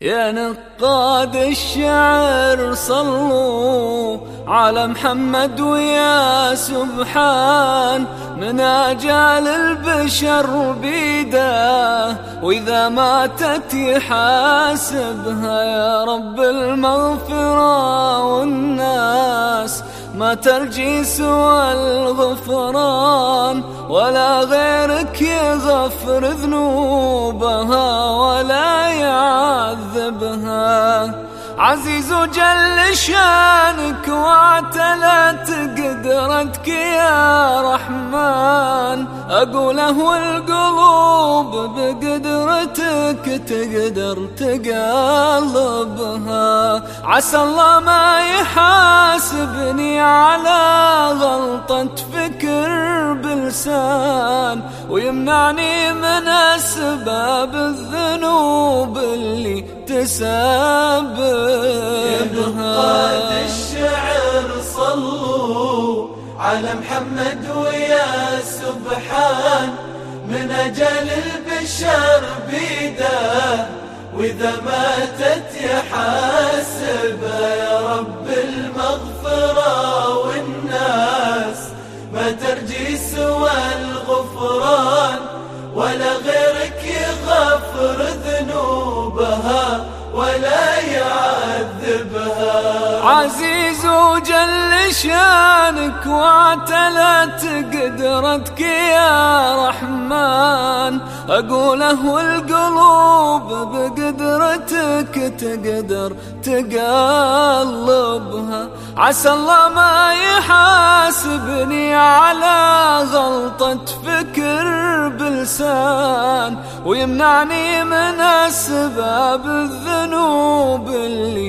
يا نقاد الشعر صلوا على محمد ويا سبحان من آجال البشر بيده، وإذا ماتت يحاسبها يا رب المغفرة، والناس ما ترجي سوى الغفران، ولا غيرك يغفر ذنوبها ولا يعذبها. عزيز جل شانك واعتلت قدرتك يا رحمن، أقوله والقلوب بقدرتك تقدر تقلبها. عسى الله ما يحاسبني على غلطة فكر بلسان، ويمنعني من أسباب الذنوب اللي تسبب. يا نقاد الشعر صلوا على محمد ويا سبحان من أجل البشر بيده، وإذا ماتت يحاسبها يا رب المغفرة، والناس ما ترجي سوى الغفران، ولا غيرك يغفر ذنوبها ولا يعذبها. عزيز جل شانك واعتلت قدرتك يا رحمن، أقوله والقلوب بقدرتك تقدر تقلبها. عسى الله ما يحاسبني على غلطة فكر بلسان، ويمنعني من أسباب الذنوب اللي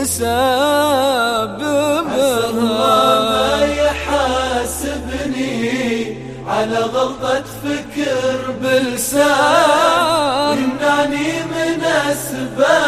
تسببها. عسى الله ما يحاسبني على غلطة فكر بلسان، ويمنعني من أسباب